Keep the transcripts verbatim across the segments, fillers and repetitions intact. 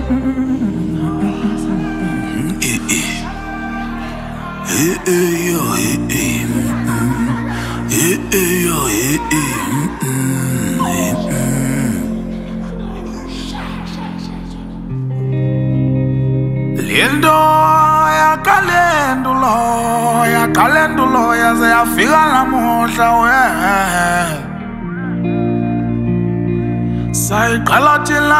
Lindo ya kalendulo ya kalendulo yaze yafika namuhla we sayiqala thina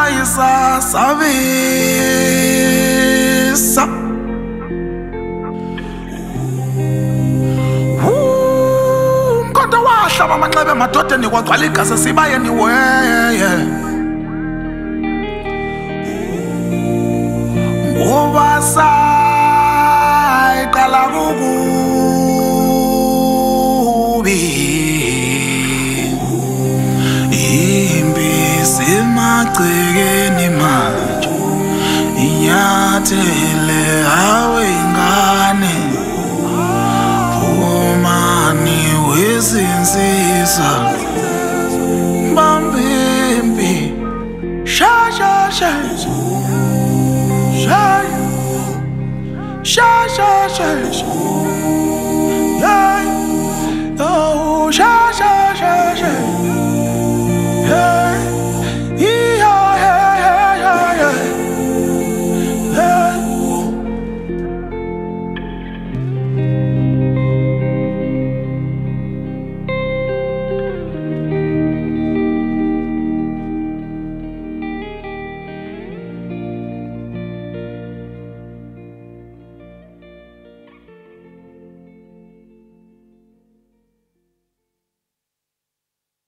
isasabisa umkhonto wahlaba amanxeba emadodeni kwagcwala igazi sibayeni weye ngoba sayiqala kukubi imbi semagcekeni manje inyathele hawe ingane umani wezinsizwa bambimbi shasha shasha Sha sha sha sha